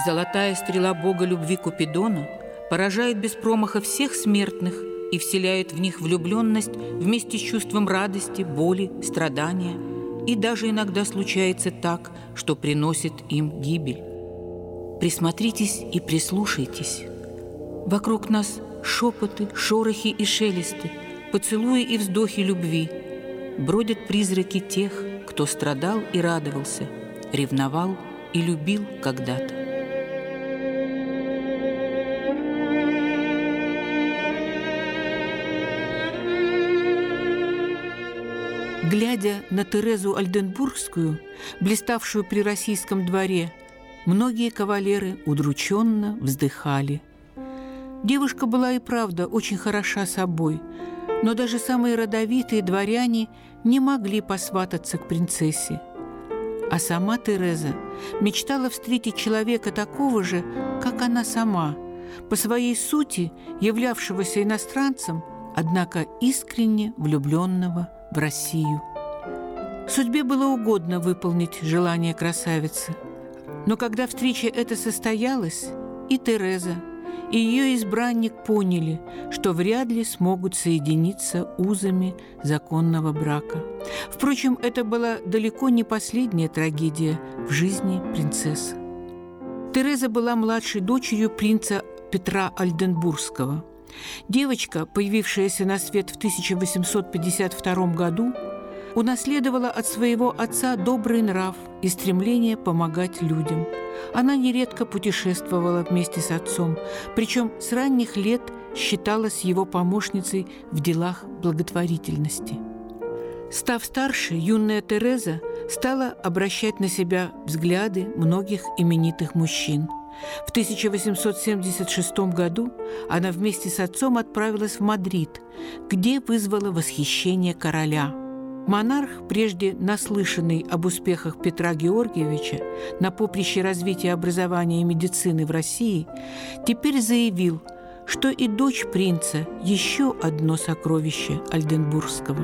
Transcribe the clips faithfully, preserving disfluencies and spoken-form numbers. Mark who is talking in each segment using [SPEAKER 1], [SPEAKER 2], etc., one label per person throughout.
[SPEAKER 1] Золотая стрела бога любви Купидона поражает без промаха всех смертных и вселяет в них влюбленность вместе с чувством радости, боли, страдания. И даже иногда случается так, что приносит им гибель. Присмотритесь и прислушайтесь. Вокруг нас шепоты, шорохи и шелесты, поцелуи и вздохи любви. Бродят призраки тех, кто страдал и радовался, ревновал и любил когда-то. Глядя на Терезу Ольденбургскую, блиставшую при российском дворе, многие кавалеры удрученно вздыхали. Девушка была и правда очень хороша собой, но даже самые родовитые дворяне не могли посвататься к принцессе. А сама Тереза мечтала встретить человека такого же, как она сама, по своей сути являвшегося иностранцем, однако искренне влюбленного в Россию. Судьбе было угодно выполнить желание красавицы. Но когда встреча эта состоялась, и Тереза, и ее избранник поняли, что вряд ли смогут соединиться узами законного брака. Впрочем, это была далеко не последняя трагедия в жизни принцессы. Тереза была младшей дочерью принца Петра Ольденбургского. Девочка, появившаяся на свет в тысяча восемьсот пятьдесят втором году, унаследовала от своего отца добрый нрав и стремление помогать людям. Она нередко путешествовала вместе с отцом, причем с ранних лет считалась его помощницей в делах благотворительности. Став старше, юная Тереза стала обращать на себя взгляды многих именитых мужчин. В тысяча восемьсот семьдесят шестом году она вместе с отцом отправилась в Мадрид, где вызвала восхищение короля. Монарх, прежде наслышанный об успехах Петра Георгиевича на поприще развития образования и медицины в России, теперь заявил, что и дочь принца – еще одно сокровище Ольденбургского.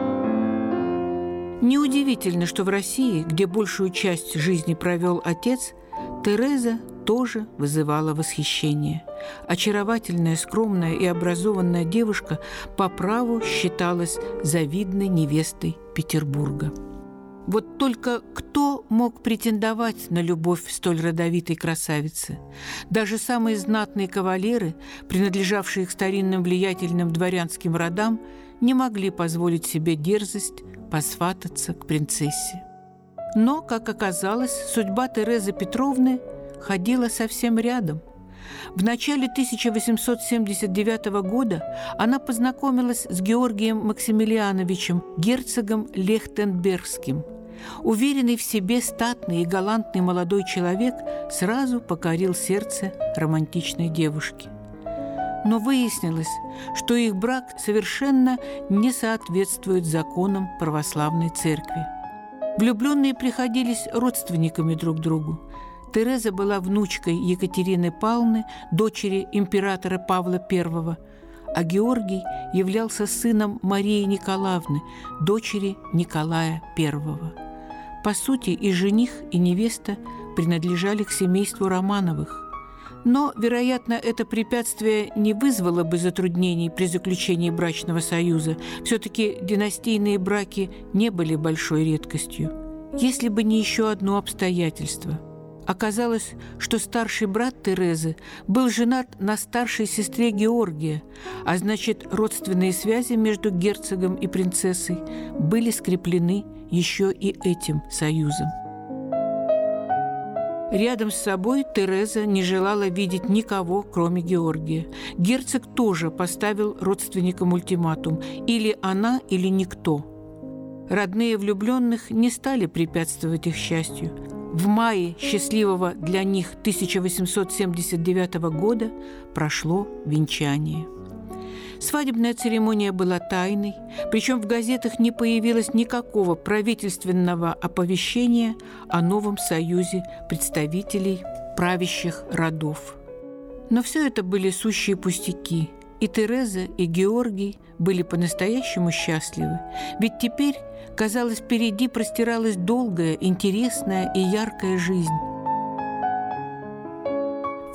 [SPEAKER 1] Неудивительно, что в России, где большую часть жизни провел отец, Тереза тоже вызывала восхищение. Очаровательная, скромная и образованная девушка по праву считалась завидной невестой Петербурга. Вот только кто мог претендовать на любовь столь родовитой красавицы? Даже самые знатные кавалеры, принадлежавшие к старинным влиятельным дворянским родам, не могли позволить себе дерзость посвататься к принцессе. Но, как оказалось, судьба Терезы Петровны ходила совсем рядом. В начале тысяча восемьсот семьдесят девятого года она познакомилась с Георгием Максимилиановичем, герцогом Лехтенбергским. Уверенный в себе, статный и галантный молодой человек сразу покорил сердце романтичной девушки. Но выяснилось, что их брак совершенно не соответствует законам православной церкви. Влюбленные приходились родственниками друг другу. Тереза была внучкой Екатерины Павловны, дочери императора Павла Первого, а Георгий являлся сыном Марии Николаевны, дочери Николая Первого. По сути, и жених, и невеста принадлежали к семейству Романовых. Но, вероятно, это препятствие не вызвало бы затруднений при заключении брачного союза. Все-таки династийные браки не были большой редкостью. Если бы не еще одно обстоятельство. Оказалось, что старший брат Терезы был женат на старшей сестре Георгия, а значит, родственные связи между герцогом и принцессой были скреплены еще и этим союзом. Рядом с собой Тереза не желала видеть никого, кроме Георгия. Герцог тоже поставил родственникам ультиматум: или она, или никто. Родные влюбленных не стали препятствовать их счастью. В мае счастливого для них тысяча восемьсот семьдесят девятого года прошло венчание. Свадебная церемония была тайной, причем в газетах не появилось никакого правительственного оповещения о новом союзе представителей правящих родов. Но все это были сущие пустяки, и Тереза, и Георгий были по-настоящему счастливы, ведь теперь, казалось, впереди простиралась долгая, интересная и яркая жизнь.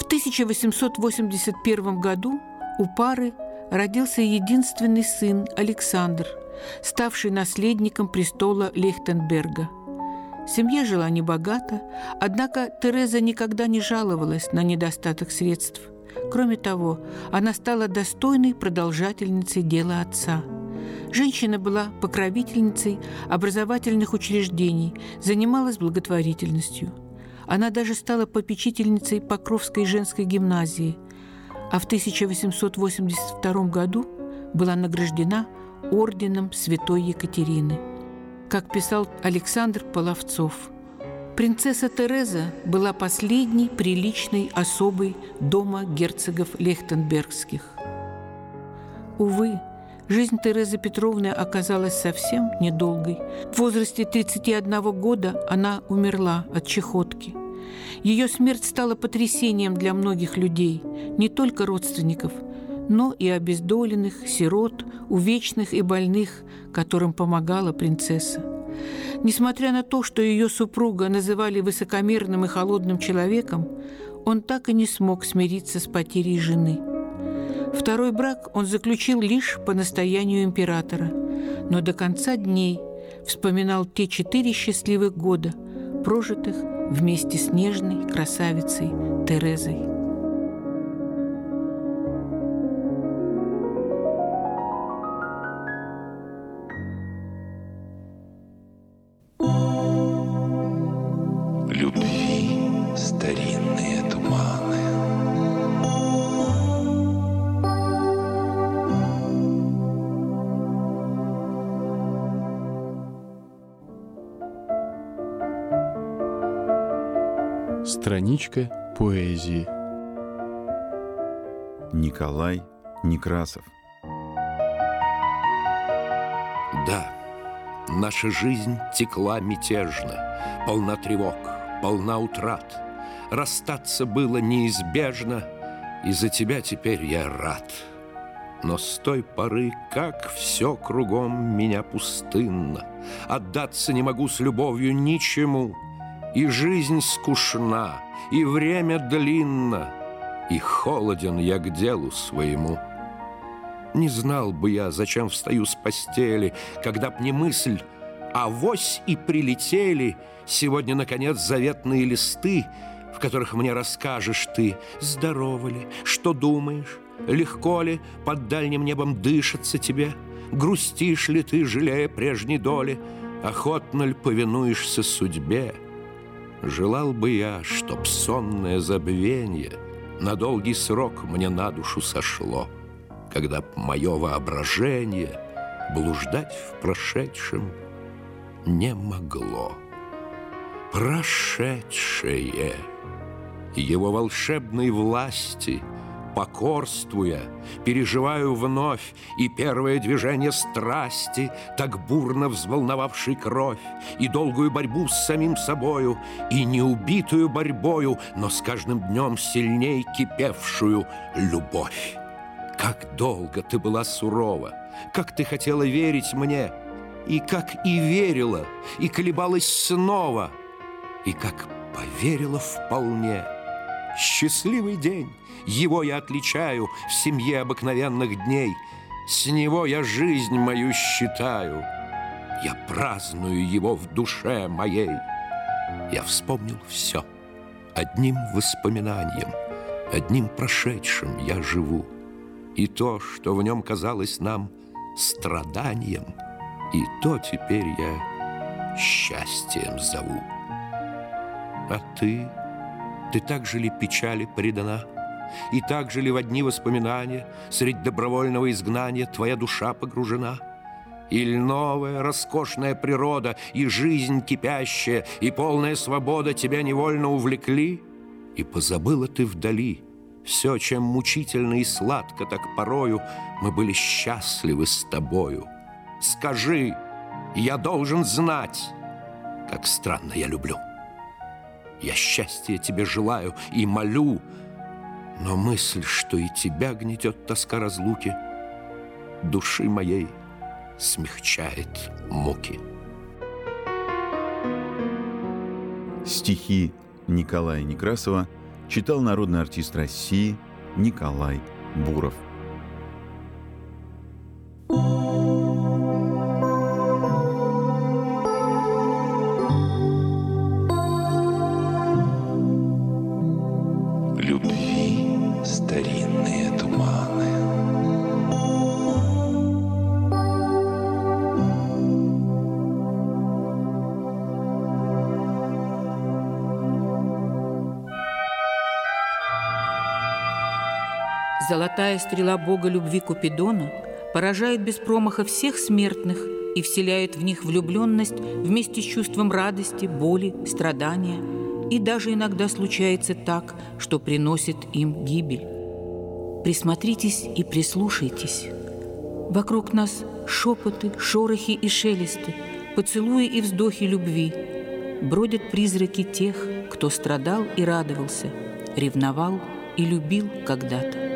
[SPEAKER 1] тысяча восемьсот восемьдесят первом году у пары родился единственный сын Александр, ставший наследником престола Лихтенберга. Семья жила небогато, однако Тереза никогда не жаловалась на недостаток средств. Кроме того, она стала достойной продолжательницей дела отца. Женщина была покровительницей образовательных учреждений, занималась благотворительностью. Она даже стала попечительницей Покровской женской гимназии, а в тысяча восемьсот восемьдесят втором году была награждена орденом Святой Екатерины. Как писал Александр Половцов, принцесса Тереза была последней приличной особой дома герцогов лихтенбергских. Увы, жизнь Терезы Петровны оказалась совсем недолгой. В возрасте тридцати одного года она умерла от чахотки. Ее смерть стала потрясением для многих людей, не только родственников, но и обездоленных, сирот, увечных и больных, которым помогала принцесса. Несмотря на то, что ее супруга называли высокомерным и холодным человеком, он так и не смог смириться с потерей жены. Второй брак он заключил лишь по настоянию императора, но до конца дней вспоминал те четыре счастливых года, прожитых вместе с нежной красавицей Терезой.
[SPEAKER 2] Любви старинные туманы.
[SPEAKER 3] Страничка поэзии.
[SPEAKER 4] Николай Некрасов.
[SPEAKER 5] Да, наша жизнь текла мятежно, полна тревог, полна утрат. Расстаться было неизбежно, и за тебя теперь я рад. Но с той поры, как все кругом меня пустынно, отдаться не могу с любовью ничему. И жизнь скучна, и время длинно, и холоден я к делу своему. Не знал бы я, зачем встаю с постели, когда б не мысль, авось и прилетели сегодня, наконец, заветные листы, в которых мне расскажешь ты, здорова ли, что думаешь, легко ли под дальним небом дышится тебе, грустишь ли ты, жалея прежней доли, охотно ли повинуешься судьбе. Желал бы я, чтоб сонное забвенье на долгий срок мне на душу сошло, когда б мое воображение блуждать в прошедшем не могло. Прошедшее, его волшебной власти покорствуя, переживаю вновь и первое движение страсти, так бурно взволновавшей кровь, и долгую борьбу с самим собою, и неубитую борьбою, но с каждым днем сильней кипевшую любовь. Как долго ты была сурова, как ты хотела верить мне, и как и верила, и колебалась снова, и как поверила вполне. Счастливый день, его я отличаю в семье обыкновенных дней. С него я жизнь мою считаю, я праздную его в душе моей. Я вспомнил все, одним воспоминанием, одним прошедшим я живу. И то, что в нем казалось нам страданием, и то теперь я счастьем зову. А ты, ты так же ли печали предана? И так же ли в одни воспоминания средь добровольного изгнания твоя душа погружена? Или новая роскошная природа и жизнь кипящая, и полная свобода тебя невольно увлекли? И позабыла ты вдали все, чем мучительно и сладко так порою мы были счастливы с тобою. Скажи, я должен знать, как странно я люблю. Я счастья тебе желаю и молю, но мысль, что и тебя гнетет тоска разлуки, души моей смягчает муки.
[SPEAKER 4] Стихи Николая Некрасова читал народный артист России Николай Буров.
[SPEAKER 2] Любви старинные туманы.
[SPEAKER 1] Золотая стрела бога любви Купидона поражает без промаха всех смертных и вселяет в них влюбленность вместе с чувством радости, боли, страдания. И даже иногда случается так, что приносит им гибель. Присмотритесь и прислушайтесь. Вокруг нас шепоты, шорохи и шелесты, поцелуи и вздохи любви. Бродят призраки тех, кто страдал и радовался, ревновал и любил когда-то.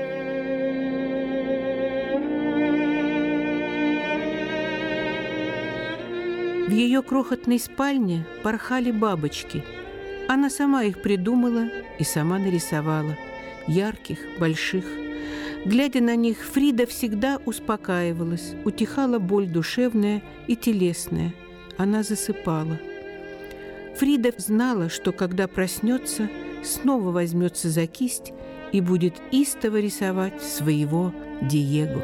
[SPEAKER 1] В ее крохотной спальне порхали бабочки. Она сама их придумала и сама нарисовала. Ярких, больших. Глядя на них, Фрида всегда успокаивалась, утихала боль душевная и телесная. Она засыпала. Фрида знала, что когда проснется, снова возьмется за кисть и будет истово рисовать своего Диего.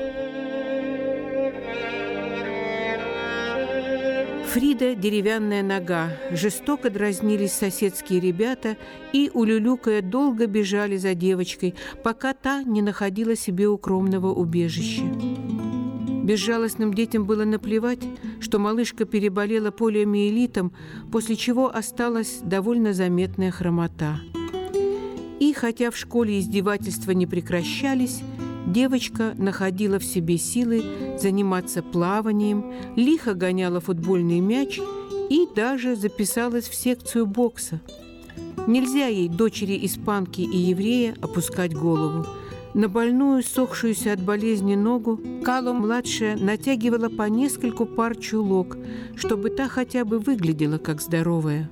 [SPEAKER 1] Фрида – деревянная нога. Жестоко дразнились соседские ребята и, улюлюкая, долго бежали за девочкой, пока та не находила себе укромного убежища. Безжалостным детям было наплевать, что малышка переболела полиомиелитом, после чего осталась довольно заметная хромота. И хотя в школе издевательства не прекращались, девочка находила в себе силы заниматься плаванием, лихо гоняла футбольный мяч и даже записалась в секцию бокса. Нельзя ей, дочери испанки и еврея, опускать голову. На больную, сохшуюся от болезни ногу, Кало-младшая натягивала по нескольку пар чулок, чтобы та хотя бы выглядела как здоровая.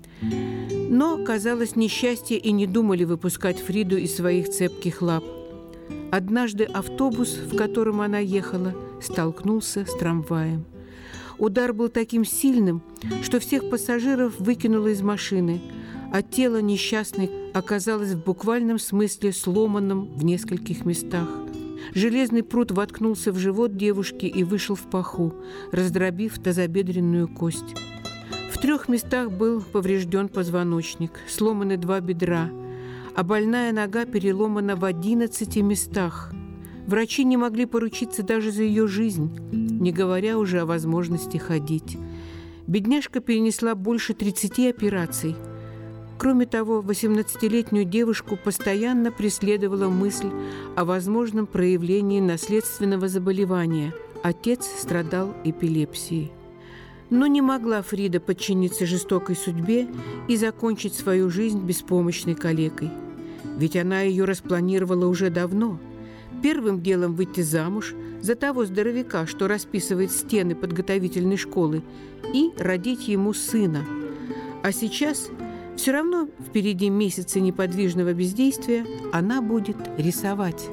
[SPEAKER 1] Но, казалось, несчастье и не думали выпускать Фриду из своих цепких лап. Однажды автобус, в котором она ехала, столкнулся с трамваем. Удар был таким сильным, что всех пассажиров выкинуло из машины, а тело несчастной оказалось в буквальном смысле сломанным в нескольких местах. Железный прут воткнулся в живот девушки и вышел в паху, раздробив тазобедренную кость. В трех местах был поврежден позвоночник, сломаны два бедра, а больная нога переломана в одиннадцати местах. Врачи не могли поручиться даже за ее жизнь, не говоря уже о возможности ходить. Бедняжка перенесла больше тридцати операций. Кроме того, восемнадцатилетнюю девушку постоянно преследовала мысль о возможном проявлении наследственного заболевания. Отец страдал эпилепсией. Но не могла Фрида подчиниться жестокой судьбе и закончить свою жизнь беспомощной калекой. Ведь она ее распланировала уже давно. Первым делом выйти замуж за того здоровяка, что расписывает стены подготовительной школы, и родить ему сына. А сейчас, все равно впереди месяцы неподвижного бездействия, она будет рисовать.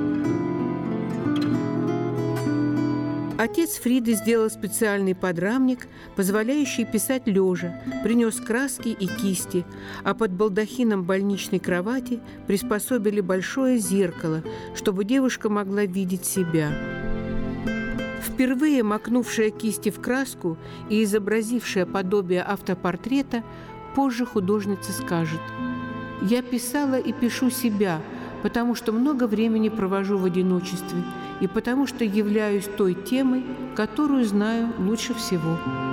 [SPEAKER 1] Отец Фриды сделал специальный подрамник, позволяющий писать лежа, принес краски и кисти, а под балдахином больничной кровати приспособили большое зеркало, чтобы девушка могла видеть себя. Впервые макнувшая кисти в краску и изобразившая подобие автопортрета, позже художница скажет: «Я писала и пишу себя, потому что много времени провожу в одиночестве и потому что являюсь той темой, которую знаю лучше всего».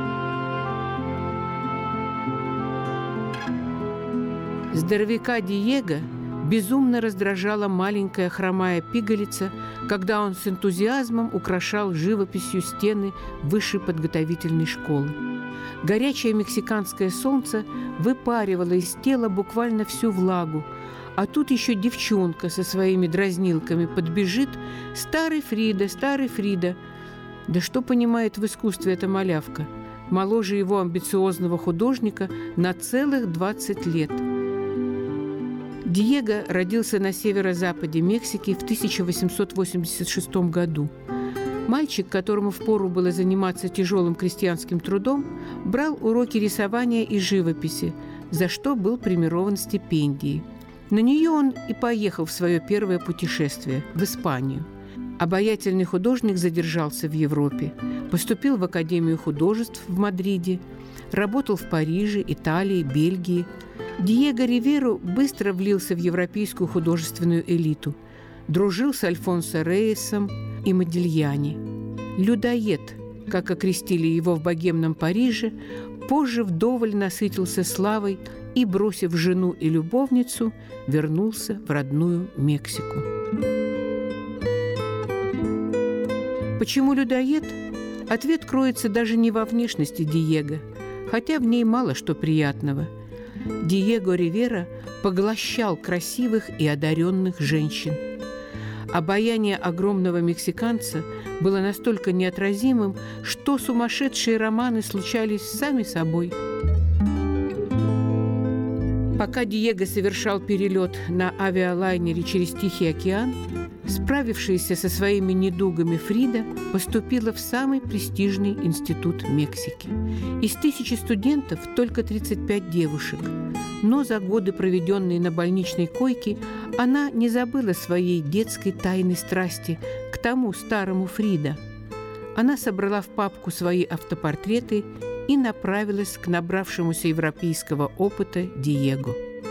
[SPEAKER 1] Здоровяка Диего безумно раздражала маленькая хромая пигалица, когда он с энтузиазмом украшал живописью стены высшей подготовительной школы. Горячее мексиканское солнце выпаривало из тела буквально всю влагу, а тут еще девчонка со своими дразнилками подбежит: «Старый Фрида, старый Фрида». Да что понимает в искусстве эта малявка? Моложе его амбициозного художника на целых двадцать лет. Диего родился на северо-западе Мексики в тысяча восемьсот восемьдесят шестом году. Мальчик, которому впору было заниматься тяжелым крестьянским трудом, брал уроки рисования и живописи, за что был премирован стипендией. На нее он и поехал в свое первое путешествие в Испанию. Обаятельный художник задержался в Европе, поступил в Академию художеств в Мадриде, работал в Париже, Италии, Бельгии. Диего Риверо быстро влился в европейскую художественную элиту, дружил с Альфонсо Рейесом и Модильяни. Людоед, как окрестили его в богемном Париже, позже вдоволь насытился славой и, бросив жену и любовницу, вернулся в родную Мексику. Почему людоед? Ответ кроется даже не во внешности Диего, хотя в ней мало что приятного. Диего Риверо поглощал красивых и одаренных женщин. Обаяние огромного мексиканца было настолько неотразимым, что сумасшедшие романы случались сами собой. Пока Диего совершал перелет на авиалайнере через Тихий океан, справившаяся со своими недугами Фрида поступила в самый престижный институт Мексики. Из тысячи студентов только тридцать пять девушек. Но за годы, проведенные на больничной койке, она не забыла своей детской тайной страсти к тому старому Фрида. Она собрала в папку свои автопортреты и направилась к набравшемуся европейского опыта Диего.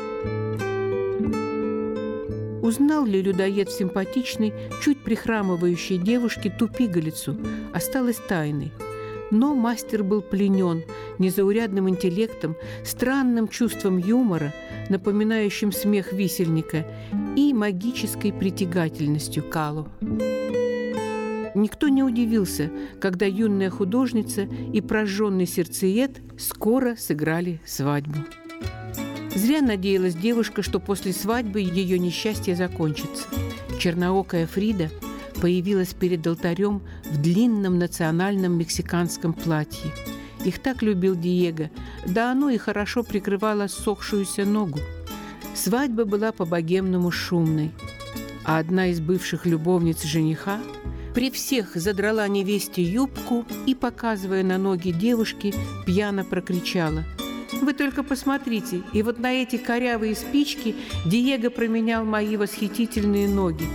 [SPEAKER 1] Узнал ли людоед в симпатичной, чуть прихрамывающей девушке ту пигалицу, осталось тайной. Но мастер был пленен незаурядным интеллектом, странным чувством юмора, напоминающим смех висельника, и магической притягательностью Кало. Никто не удивился, когда юная художница и прожженный сердцеед скоро сыграли свадьбу. Зря надеялась девушка, что после свадьбы ее несчастье закончится. Черноокая Фрида появилась перед алтарем в длинном национальном мексиканском платье. Их так любил Диего, да оно и хорошо прикрывало ссохшуюся ногу. Свадьба была по-богемному шумной, а одна из бывших любовниц жениха при всех задрала невесте юбку и, показывая на ноги девушки, пьяно прокричала: «Вы только посмотрите, и вот на эти корявые спички Диего променял мои восхитительные ноги».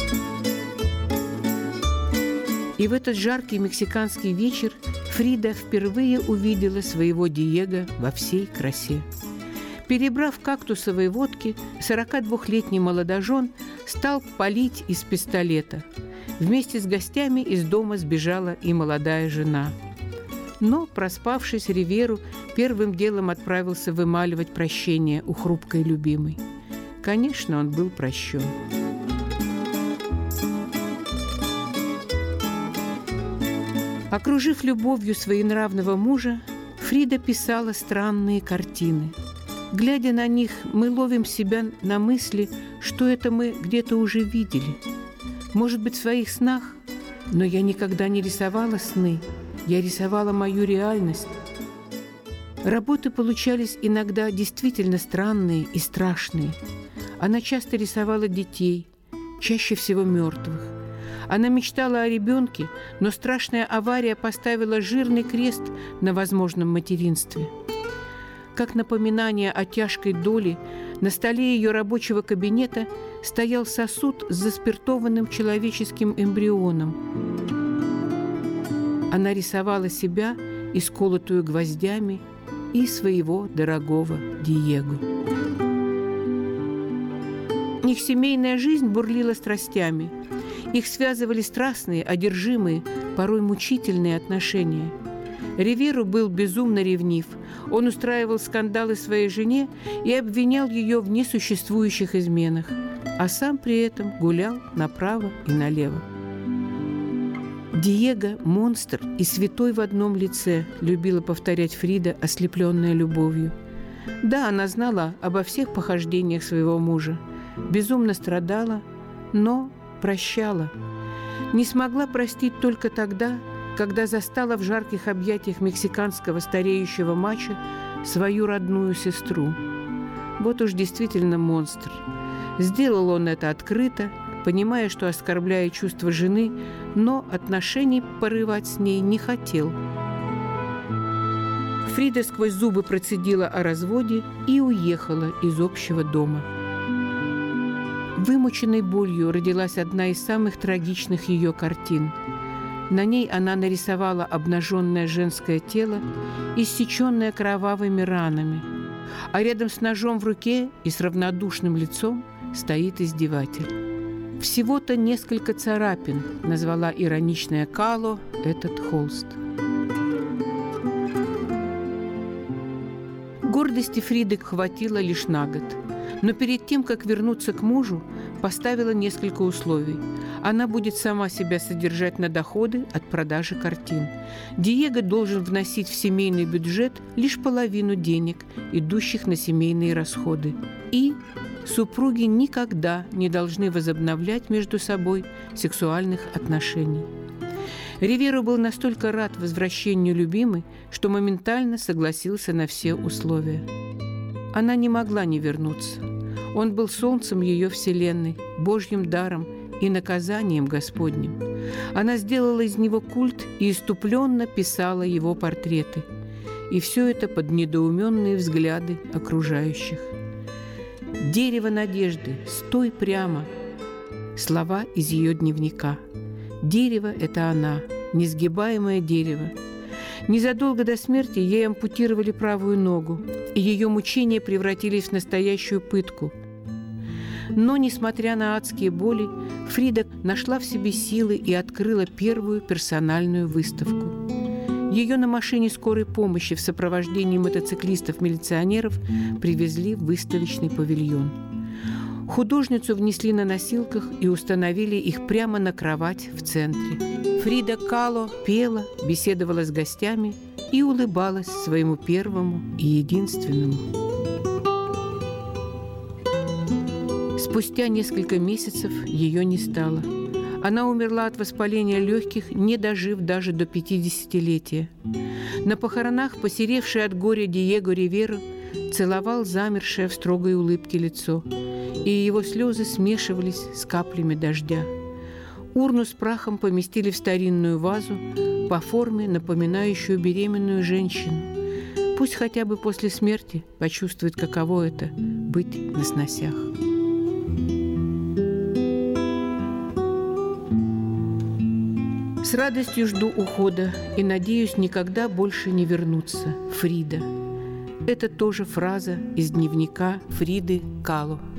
[SPEAKER 1] И в этот жаркий мексиканский вечер Фрида впервые увидела своего Диего во всей красе. Перебрав кактусовые водки, сорокадвухлетний молодожен стал палить из пистолета. Вместе с гостями из дома сбежала и молодая жена. Но, проспавшись, Риверо первым делом отправился вымаливать прощение у хрупкой любимой. Конечно, он был прощен. Окружив любовью своенравного мужа, Фрида писала странные картины. Глядя на них, мы ловим себя на мысли, что это мы где-то уже видели. Может быть, в своих снах, но я никогда не рисовала сны, я рисовала мою реальность. Работы получались иногда действительно странные и страшные. Она часто рисовала детей, чаще всего мертвых. Она мечтала о ребенке, но страшная авария поставила жирный крест на возможном материнстве. Как напоминание о тяжкой доле, на столе ее рабочего кабинета стоял сосуд с заспиртованным человеческим эмбрионом. Она рисовала себя, исколотую гвоздями, и своего дорогого Диего. Их семейная жизнь бурлила страстями. Их связывали страстные, одержимые, порой мучительные отношения. Риверо был безумно ревнив. Он устраивал скандалы своей жене и обвинял ее в несуществующих изменах, а сам при этом гулял направо и налево. «Диего – монстр и святой в одном лице», – любила повторять Фрида, ослепленная любовью. Да, она знала обо всех похождениях своего мужа, безумно страдала, но прощала. Не смогла простить только тогда, когда застала в жарких объятиях мексиканского стареющего мачо свою родную сестру. Вот уж действительно монстр. Сделал он это открыто, понимая, что оскорбляет чувства жены, но отношений порывать с ней не хотел. Фрида сквозь зубы процедила о разводе и уехала из общего дома. Вымученной болью родилась одна из самых трагичных ее картин. На ней она нарисовала обнаженное женское тело, иссеченное кровавыми ранами, а рядом с ножом в руке и с равнодушным лицом стоит издеватель. «Всего-то несколько царапин», — назвала ироничная Кало этот холст. Гордости Фриды хватило лишь на год. Но перед тем, как вернуться к мужу, поставила несколько условий. Она будет сама себя содержать на доходы от продажи картин. Диего должен вносить в семейный бюджет лишь половину денег, идущих на семейные расходы. И супруги никогда не должны возобновлять между собой сексуальных отношений. Риверо был настолько рад возвращению любимой, что моментально согласился на все условия. Она не могла не вернуться. Он был солнцем ее вселенной, Божьим даром и наказанием Господним. Она сделала из него культ и иступленно писала его портреты. И все это под недоуменные взгляды окружающих. «Дерево надежды, стой прямо!» Слова из ее дневника. Дерево – это она, несгибаемое дерево. Незадолго до смерти ей ампутировали правую ногу, и ее мучения превратились в настоящую пытку. Но, несмотря на адские боли, Фрида нашла в себе силы и открыла первую персональную выставку. Ее на машине скорой помощи в сопровождении мотоциклистов-милиционеров привезли в выставочный павильон. Художницу внесли на носилках и установили их прямо на кровать в центре. Фрида Кало пела, беседовала с гостями и улыбалась своему первому и единственному. Спустя несколько месяцев ее не стало. Она умерла от воспаления легких, не дожив даже до пятидесятилетия. На похоронах посеревший от горя Диего Риверо целовал замершее в строгой улыбке лицо, и его слезы смешивались с каплями дождя. Урну с прахом поместили в старинную вазу, по форме напоминающую беременную женщину. Пусть хотя бы после смерти почувствует, каково это – быть на сносях. С радостью жду ухода и надеюсь никогда больше не вернуться. Фрида. Это тоже фраза из дневника Фриды Кало.